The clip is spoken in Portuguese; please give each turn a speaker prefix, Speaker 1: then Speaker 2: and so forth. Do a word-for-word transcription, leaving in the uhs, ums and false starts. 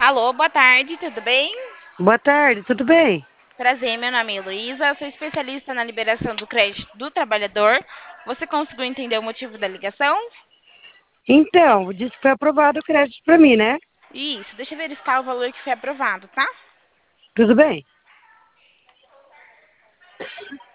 Speaker 1: Alô, boa tarde, tudo bem?
Speaker 2: Boa tarde, tudo bem?
Speaker 1: Prazer, meu nome é Heloísa, sou especialista na liberação do crédito do trabalhador. Você conseguiu entender o motivo da ligação?
Speaker 2: Então, disse que foi aprovado o crédito para mim, né?
Speaker 1: Isso, deixa eu verificar o valor que foi aprovado, tá?
Speaker 2: Tudo bem?